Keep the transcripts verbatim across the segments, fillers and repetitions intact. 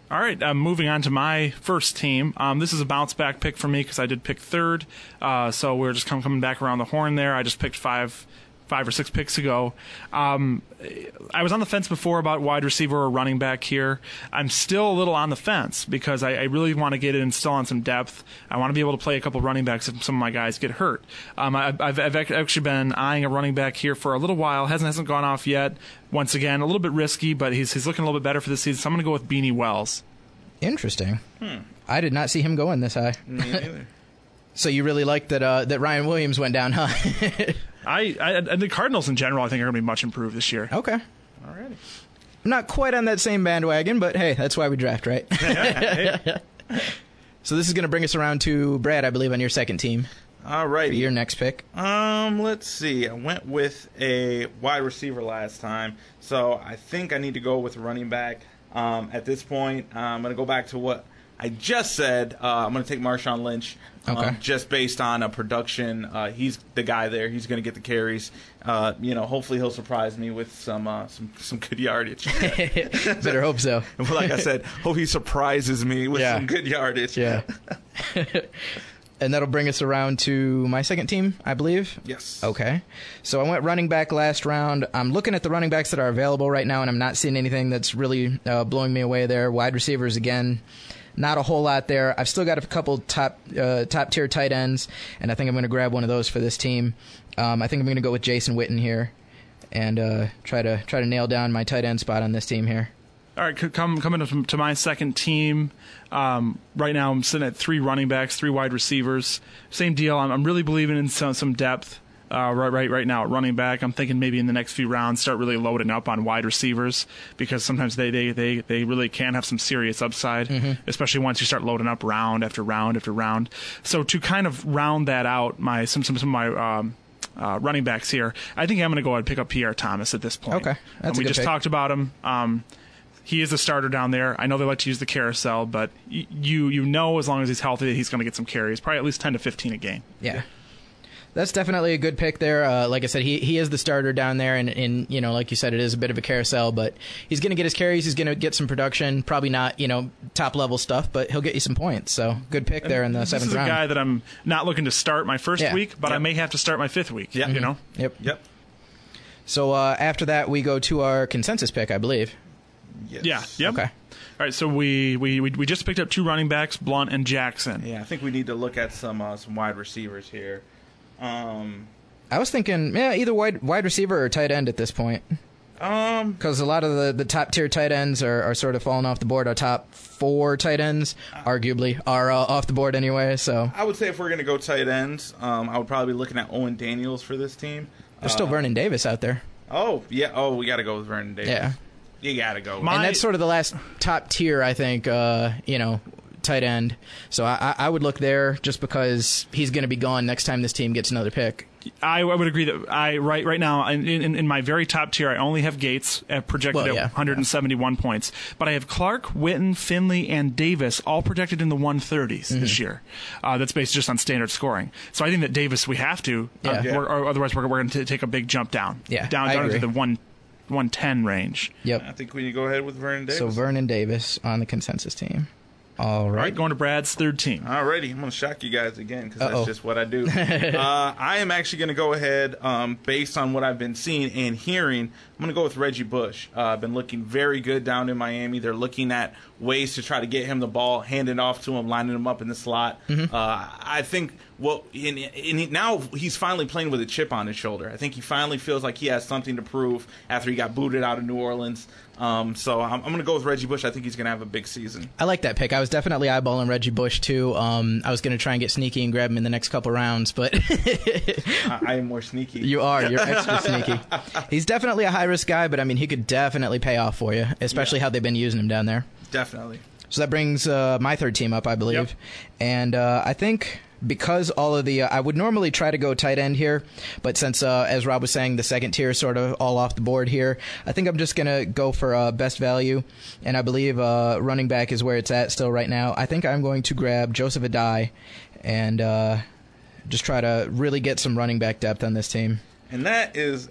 All right, uh, moving on to my first team. Um, this is a bounce-back pick for me because I did pick third, uh, so we're just come, coming back around the horn there. I just picked five five or six picks ago. Um, I was on the fence before about wide receiver or running back here. I'm still a little on the fence because I, I really want to get in still on some depth. I want to be able to play a couple running backs if some of my guys get hurt. Um, I, I've, I've actually been eyeing a running back here for a little while. Hasn't hasn't gone off yet. Once again, a little bit risky, but he's he's looking a little bit better for this season. So I'm going to go with Beanie Wells. Interesting. Hmm. I did not see him going this high. Me neither. So you really like that uh, that Ryan Williams went down, huh? I, I and the Cardinals in general, I think, are going to be much improved this year. Okay. Alrighty. I'm not quite on that same bandwagon, but hey, that's why we draft, right? So this is going to bring us around to Brad, I believe, on your second team. All right. For your next pick. Um, let's see. I went with a wide receiver last time, so I think I need to go with a running back. Um, at this point, uh, I'm going to go back to what I just said. Uh, I'm going to take Marshawn Lynch. Um, Okay. Just based on a production, uh, he's the guy there. He's going to get the carries. Uh, you know, hopefully he'll surprise me with some uh, some some good yardage. Better hope so. Like I said, hope he surprises me with Yeah. some good yardage. Yeah. And that'll bring us around to my second team, I believe. Yes. Okay. So I went running back last round. I'm looking at the running backs that are available right now, and I'm not seeing anything that's really uh, blowing me away there. Wide receivers, again, not a whole lot there. I've still got a couple top uh, top tier tight ends, and I think I'm going to grab one of those for this team. Um, I think I'm going to go with Jason Witten here, and uh, try to try to nail down my tight end spot on this team here. All right, c- come coming to, to my second team. Um, right now, I'm sitting at three running backs, three wide receivers. Same deal. I'm, I'm really believing in some, some depth. Uh, right, right, right now at running back, I'm thinking maybe in the next few rounds start really loading up on wide receivers because sometimes they they, they, they really can have some serious upside, mm-hmm. especially once you start loading up round after round after round. So to kind of round that out, my some some, some of my um, uh, running backs here, I think I'm going to go ahead and pick up Pierre Thomas at this point. Okay, that's um, we a good just pick. talked about him. Um, He is a starter down there. I know they like to use the carousel, but y- you you know as long as he's healthy that he's going to get some carries, probably at least ten to fifteen a game. Yeah. That's definitely a good pick there. Uh, like I said, he he is the starter down there, and, and you know, like you said, it is a bit of a carousel, but he's going to get his carries. He's going to get some production. Probably not, you know, top level stuff, but he'll get you some points. So good pick there in the this seventh is a round. guy that I'm not looking to start my first Yeah. week, but Yep. I may have to start my fifth week. Yeah. You know. Yep. Yep. So uh, after that, we go to our consensus pick, I believe. Yes. Yeah. Yep. Okay. All right. So we, we, we, we just picked up two running backs, Blunt and Jackson. Yeah, I think we need to look at some uh, some wide receivers here. Um, I was thinking, yeah, either wide wide receiver or tight end at this point, um, because a lot of the, the top tier tight ends are, are sort of falling off the board. Our top four tight ends, arguably, are uh, off the board anyway. So I would say if we're going to go tight ends, um, I would probably be looking at Owen Daniels for this team. there's still Uh, Vernon Davis out there. Oh, yeah. Oh, we got to go with Vernon Davis. Yeah. You got to go. My- And that's sort of the last top tier, I think, uh, you know, tight end. So I, I would look there just because he's going to be gone next time this team gets another pick. I, I would agree that I right right now in, in, in my very top tier I only have Gates at projected Well, at yeah, one hundred seventy-one yeah. points, but I have Clark, Witten, Finley, and Davis all projected in the one thirties Mm-hmm. this year. Uh, that's based just on standard scoring. So I think that Davis we have to, uh, Yeah. Yeah. Or, or otherwise we're, we're going to take a big jump down, Yeah, down I down agree. into the one one ten range. Yep. I think we need to go ahead with Vernon Davis. So Vernon Davis on the consensus team. All All right. right, going to Brad's third team. Alrighty, I'm going to shock you guys again because Uh-oh. that's just what I do. uh, I am actually going to go ahead, um, based on what I've been seeing and hearing, I'm going to go with Reggie Bush. Uh, I've been looking very good down in Miami. They're looking at ways to try to get him the ball, hand it off to him, lining him up in the slot. Mm-hmm. Uh, I think, well, and, and he, now he's finally playing with a chip on his shoulder. I think he finally feels like he has something to prove after he got booted out of New Orleans. Um, so I'm, I'm going to go with Reggie Bush. I think he's going to have a big season. I like that pick. I was definitely eyeballing Reggie Bush, too. Um, I was going to try and get sneaky and grab him in the next couple rounds, but I, I am more sneaky. you are. You're extra sneaky. He's definitely a high-risk guy, but, I mean, he could definitely pay off for you, especially Yeah. how they've been using him down there. Definitely. So that brings uh, my third team up, I believe. Yep. And uh, I think because all of the... Uh, I would normally try to go tight end here, but since, uh, as Rob was saying, the second tier is sort of all off the board here, I think I'm just going to go for uh, best value, and I believe uh, running back is where it's at still right now. I think I'm going to grab Joseph Adai and uh, just try to really get some running back depth on this team. And that is a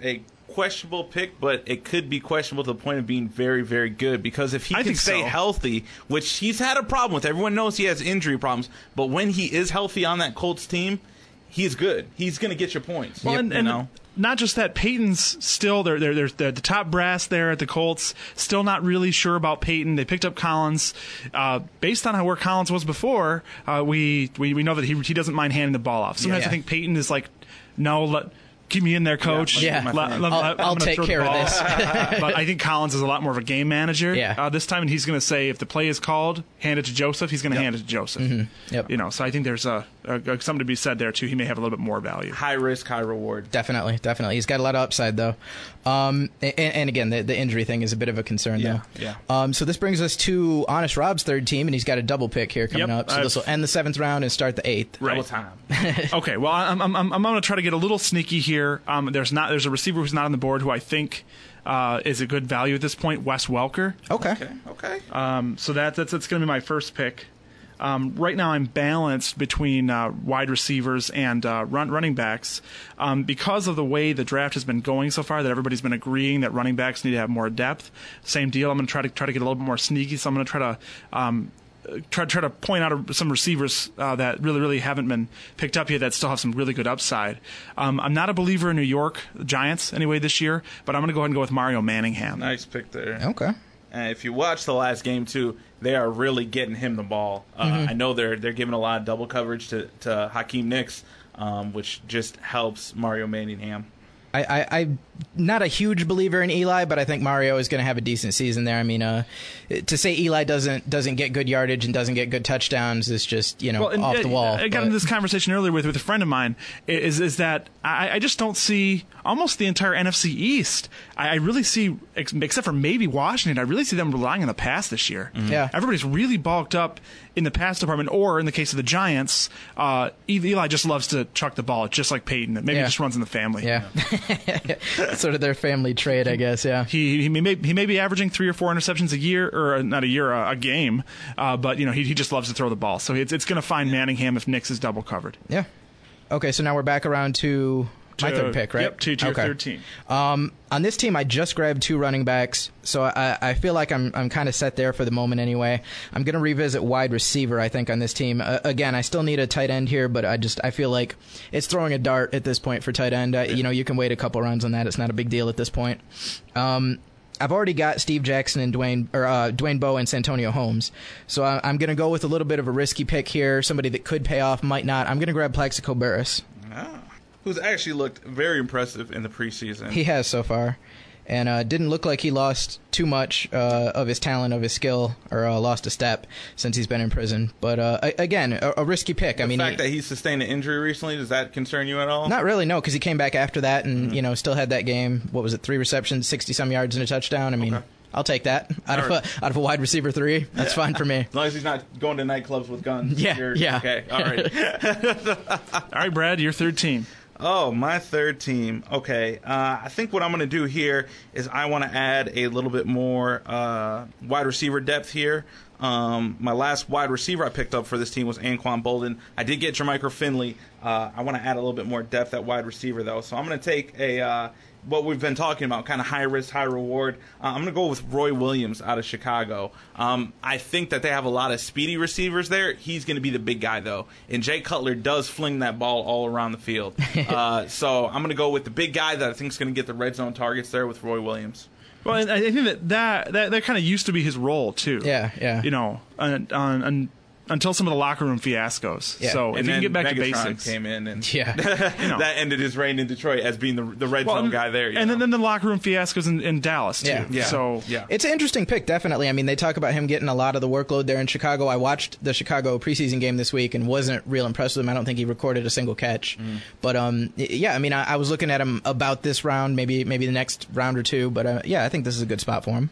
questionable pick, but it could be questionable to the point of being very, very good. Because if he I can think stay so. healthy, which he's had a problem with, everyone knows he has injury problems, but when he is healthy on that Colts team, he's good. He's going to get your points. Well, you, and, you and know? not just that, Peyton's still they're, they're, they're, they're the top brass there at the Colts. Still not really sure about Peyton. They picked up Collins. Uh, based on how where Collins was before, uh, we, we we know that he he doesn't mind handing the ball off. Sometimes Yeah. I think Peyton is like, no, let. Keep me in there, coach. Yeah. Let- let- let- I'll, I'm I'll gonna take throw the care of ball. this. But I think Collins is a lot more of a game manager Yeah. uh, this time, and he's going to say if the play is called, hand it to Joseph. He's going to Yep. hand it to Joseph. Mm-hmm. Yep. You know, so I think there's a, a, a something to be said there too. He may have a little bit more value. High risk, high reward. Definitely, definitely. He's got a lot of upside, though. Um, and, and again, the, the injury thing is a bit of a concern, Yeah, though. yeah. Um, so this brings us to Honest Rob's third team, and he's got a double pick here coming Yep, up. So I've- this will end the seventh round and start the eighth. Right. Double time. Okay, well, I'm I'm I'm, I'm going to try to get a little sneaky here. Um, there's not there's a receiver who's not on the board who I think uh, is a good value at this point, Wes Welker. Okay. Okay, okay. Um, so that that's that's going to be my first pick. Um, right now, I'm balanced between uh, wide receivers and uh, run, running backs um, because of the way the draft has been going so far. That everybody's been agreeing that running backs need to have more depth. Same deal. I'm going to try to try to get a little bit more sneaky. So I'm going to try to. Um, Try, try to point out some receivers uh, that really, really haven't been picked up yet that still have some really good upside. Um, I'm not a believer in New York Giants anyway this year, but I'm going to go ahead and go with Mario Manningham. Nice pick there. Okay. And if you watch the last game too, they are really getting him the ball. Uh, Mm-hmm. I know they're they're giving a lot of double coverage to to Hakeem Nicks, um, which just helps Mario Manningham. I, I, I'm not a huge believer in Eli, but I think Mario is going to have a decent season there. I mean, uh, to say Eli doesn't doesn't get good yardage and doesn't get good touchdowns is just, you know, Well, and, off uh, the wall. I got but- into this conversation earlier with, with a friend of mine. Is is that I, I just don't see almost the entire N F C East. I, I really see, ex- except for maybe Washington, I really see them relying on the pass this year. Yeah. Everybody's really bulked up in the pass department, or in the case of the Giants, uh, Eli just loves to chuck the ball, just like Peyton. Maybe Yeah. it just runs in the family. Yeah. Sort of their family trait, I guess, yeah. He he may he may be averaging three or four interceptions a year, or not a year, a, a game, uh, but you know he he just loves to throw the ball. So it's it's going to find Manningham if Nicks is double covered. Yeah. Okay, so now we're back around to my To- third pick, right? Yep, to, to okay. your third team. Um, on this team, I just grabbed two running backs, so I, I feel like I'm I'm kind of set there for the moment anyway. I'm going to revisit wide receiver, I think, on this team. Uh, again, I still need a tight end here, but I just I feel like it's throwing a dart at this point for tight end. Uh, you know, you can wait a couple rounds on that. It's not a big deal at this point. Um, I've already got Steve Jackson and Dwayne or uh, Dwayne Bowe and Santonio Holmes, so I, I'm going to go with a little bit of a risky pick here. Somebody that could pay off, might not. I'm going to grab Plaxico Burress. Ah. Who's actually looked very impressive in the preseason. He has so far, and uh, didn't look like he lost too much uh, of his talent, of his skill, or uh, lost a step since he's been in prison. But uh, a- again, a-, a risky pick. the I mean, fact he, that he sustained an injury recently, does that concern you at all? not really, no, because he came back after that and Mm-hmm. you know still had that game. What was it? Three receptions, sixty some yards, and a touchdown. I mean. Okay. I'll take that out of, a, Alright. out of a wide receiver three. That's fine for me. As long as he's not going to nightclubs with guns. Yeah, you're- yeah. Okay, all right. All right, Brad, your third team. Oh, my third team. Okay. Uh, I think what I'm going to do here is I want to add a little bit more uh, wide receiver depth here. Um, my last wide receiver I picked up for this team was Anquan Bolden. I did get Jermichael Finley. Uh, I want to add a little bit more depth at wide receiver, though. So I'm going to take a uh, what we've been talking about, kind of high risk, high reward. Uh, I'm going to go with Roy Williams out of Chicago. Um, I think that they have a lot of speedy receivers there. He's going to be the big guy, though. And Jay Cutler does fling that ball all around the field. Uh, so I'm going to go with the big guy that I think is going to get the red zone targets there with Roy Williams. Well, and I think that that, that, that kind of used to be his role too. Yeah, yeah. You know, on, on, on, until some of the locker room fiascos. Yeah. So if And you can then get back Megatron to basics, came in and Yeah. you know. that ended his reign in Detroit as being the the red Well, zone and, guy there. you and know? then, then the locker room fiascos in, in Dallas too. Yeah. Yeah. So yeah. It's an interesting pick, definitely. I mean, they talk about him getting a lot of the workload there in Chicago. I watched the Chicago preseason game this week and wasn't real impressed with him. I don't think he recorded a single catch. Mm. But um, yeah, I mean, I, I was looking at him about this round, maybe maybe the next round or two. But uh, yeah, I think this is a good spot for him.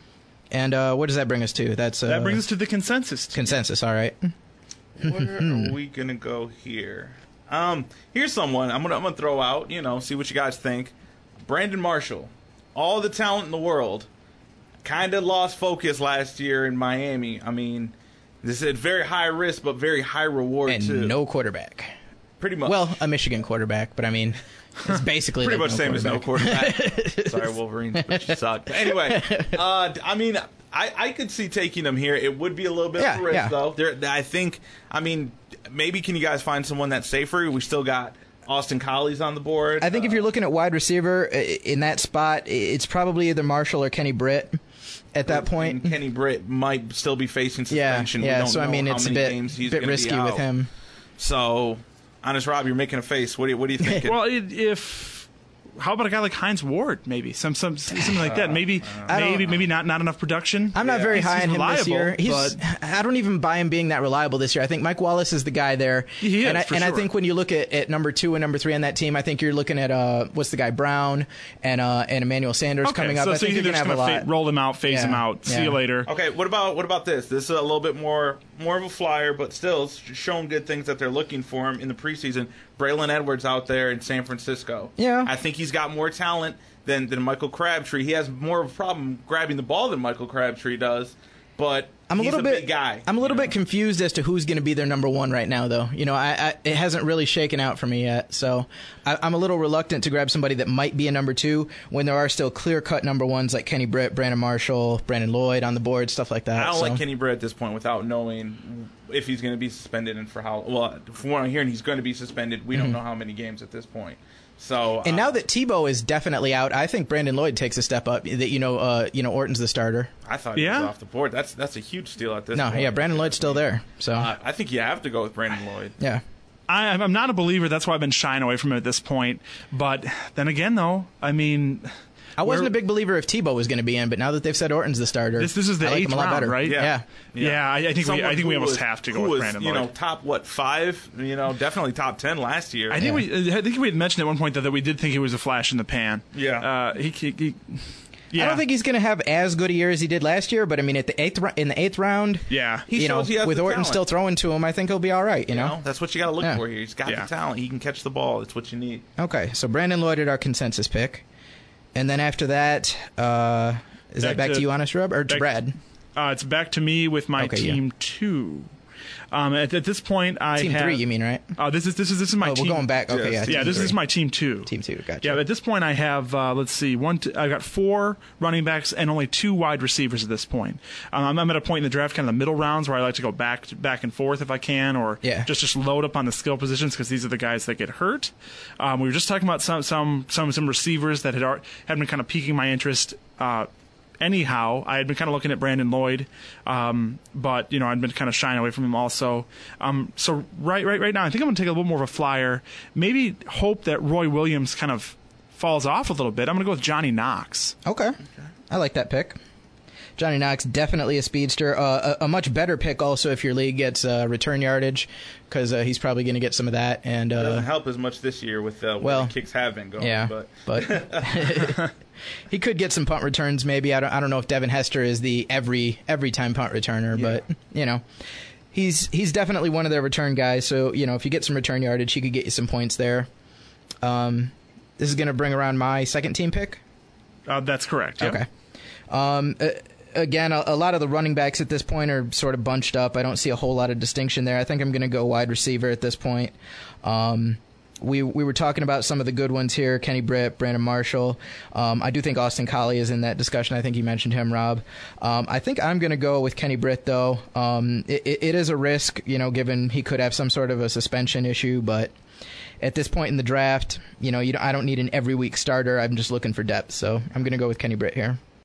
And uh, what does that bring us to? That's uh, that brings us to the consensus. team. consensus. All right. Where are we gonna go here? Um, here's someone I'm gonna I'm gonna throw out. You know, see what you guys think. Brandon Marshall, all the talent in the world, kind of lost focus last year in Miami. I mean, this is very high risk but very high reward And too. no quarterback. pretty much. Well, a Michigan quarterback, but I mean, it's basically pretty like much no same as no quarterback. Sorry, Wolverines, but you suck. But anyway, uh, I mean, I, I could see taking him here. It would be a little bit Yeah, of a risk, yeah. though. There, I think, I mean, maybe can you guys find someone that's safer? We still got Austin Colley's on the board. I think uh, if you're looking at wide receiver uh, in that spot, it's probably either Marshall or Kenny Britt at that point. And Kenny Britt might still be facing Yeah, suspension. yeah. We don't so I know mean, how it's a many bit, games he's bit gonna risky be with out. him. So, Honest Rob, you're making a face. What do you, what do you think? Well, it, if how about a guy like Hines Ward? Maybe some some something like that. Maybe maybe maybe not not enough production. I'm not Yeah. very He's- high he's on him this reliable, year. He's, but- I don't even buy him being that reliable this year. I think Mike Wallace is the guy there. He is, and I, for and I sure. think when you look at, at number two and number three on that team, I think you're looking at uh, what's the guy Brown and uh, and Emmanuel Sanders Okay, coming up. so, I so think you you're think gonna they're have just a gonna lot. fa- roll them out, phase Yeah, them out, see yeah. you later. Okay, what about what about this? This is a little bit more more of a flyer, but still it's showing good things that they're looking for him in the preseason. Braylon Edwards out there in San Francisco. Yeah. I think he's got more talent than than Michael Crabtree. He has more of a problem grabbing the ball than Michael Crabtree does, but I'm a he's little a bit big guy. I'm a little you know? bit confused as to who's going to be their number one right now, though. You know, I, I it hasn't really shaken out for me yet, so I, I'm a little reluctant to grab somebody that might be a number two when there are still clear cut number ones like Kenny Britt, Brandon Marshall, Brandon Lloyd on the board, stuff like that. I don't so. like Kenny Britt at this point without knowing if he's going to be suspended and for how. Well, from what I'm hearing, he's going to be suspended. We don't know how many games at this point. So, And uh, now that Tebow is definitely out, I think Brandon Lloyd takes a step up. That you know, uh, you know, Orton's the starter. I thought he Yeah? was off the board. That's that's a huge steal at this No, point. yeah, Brandon Lloyd's still there. So Uh, I think you have to go with Brandon Lloyd. yeah, I, I'm not a believer. That's why I've been shying away from it at this point. But then again, though, I mean, I wasn't we're- a big believer if Tebow was going to be in, but now that they've said Orton's the starter, This this is the I like eighth him a lot round, better. right? Yeah. Yeah, I, I think we Someone I think we who almost was- have to go who with was, Brandon You Lloyd. know, top what five? You know, definitely top ten last year. I think we I think we had mentioned at one point that, that we did think he was a flash in the pan. Yeah. Uh, he, he, he yeah. I don't think he's going to have as good a year as he did last year, but I mean, at the eighth ro- in the eighth round, Yeah. He you know, shows he has with the Orton talent. still throwing to him, I think he'll be all right. You You know. know, that's what you got to look Yeah. for here. He's got Yeah. the talent. He can catch the ball. It's what you need. Okay, so Brandon Lloyd at our consensus pick, and then after that, uh, is that Back back to, to- you, Honest Rub, or to back- Brad? Uh, it's back to me with my Okay, team yeah. two. Um, at, at this point, I Team have, three, you mean, right? Uh, this is this is this is my Oh, team. we're going back. Okay, Yes. yeah. Yeah, team this three. is my team two. team two. Gotcha. Yeah, at this point, I have uh, let's see, one. T- I got four running backs and only two wide receivers at this point. Um, I'm at a point in the draft, kind of the middle rounds, where I like to go back back and forth if I can, or Yeah. just just load up on the skill positions because these are the guys that get hurt. Um, we were just talking about some some some some receivers that had ar- had been kind of piquing my interest. Uh, Anyhow, I had been kind of looking at Brandon Lloyd, um, but you know I'd been kind of shying away from him also. Um, so right, right, right now, I think I'm going to take a little more of a flyer. Maybe hope that Roy Williams kind of falls off a little bit. I'm going to go with Johnny Knox. Okay. I like that pick. Johnny Knox, definitely a speedster. Uh, a, a much better pick also if your league gets uh, return yardage, because uh, he's probably going to get some of that. And It uh, doesn't help as much this year with uh, where well, the kicks have been going. yeah, But but he could get some punt returns. Maybe I don't. I don't know if Devin Hester is the every every time punt returner, Yeah. but you know, he's he's definitely one of their return guys. So you know, if you get some return yardage, he could get you some points there. Um, this is going to bring around my second team pick. Uh, that's correct. Yep. Okay. Um, uh, again, a, a lot of the running backs at this point are sort of bunched up. I don't see a whole lot of distinction there. I think I'm going to go wide receiver at this point. Um, we we were talking about some of the good ones here: Kenny Britt, Brandon Marshall. Um, I do think Austin Colley is in that discussion. I think you mentioned him, Rob. Um, I think I'm going to go with Kenny Britt, though. Um, it, it is a risk, you know, given he could have some sort of a suspension issue, but at this point in the draft, you know, you don't, I don't need an every week starter. I'm just looking for depth, so I'm going to go with Kenny Britt here.